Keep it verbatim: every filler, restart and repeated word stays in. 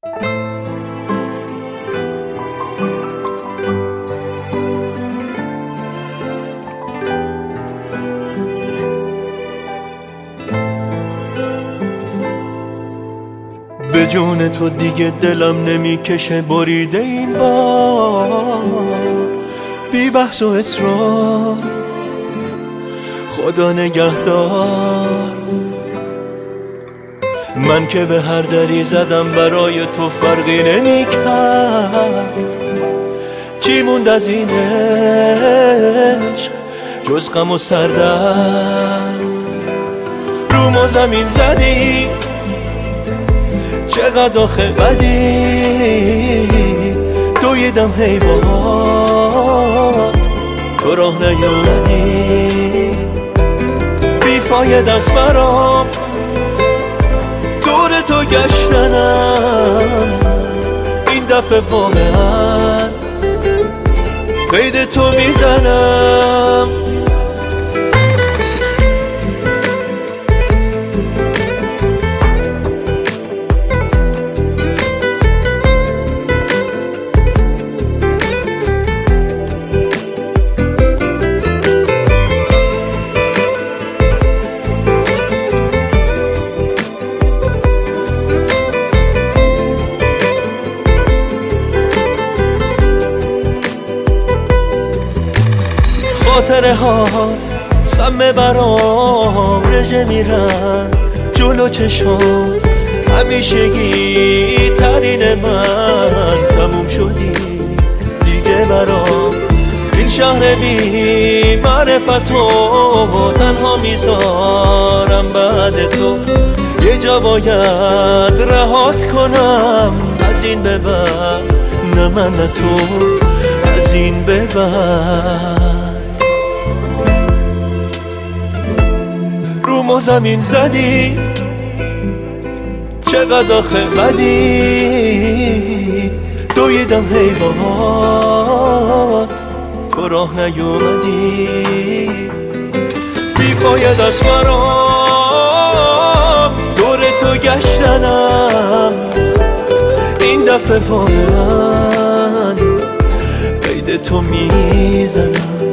به جون تو دیگه دلم نمیکشه بریده این بار، بی بحث و اصرار خدا نگهدار. من که به هر دری زدم برای تو فرقی نمیکرد، چی موند از این عشق جز غم و سردرد. رو ما زمین زدی چقدر آخه بدی، دویدم هی باهات تو راه نیومدی. بیفاید است برام دور تو گشتنم، این دفعه واقعا قید تو میزنم. خاطره هات سمه برام رژه میرن جلو چشم، همیشگی ترین من تموم شدی دیگه برام. این شهر بی معرفتو تنها میذارم بعد تو، یه جا باید رهات کنم از این به بعد، نه من نه تو از این به بعد. رو ما زمین زدی چقدر آخه بدی، دویدم هی باهات تو راه نیومدی. بیفاید است برام دور تو گشتنم، این دفعه واقعا قید تو میزنم.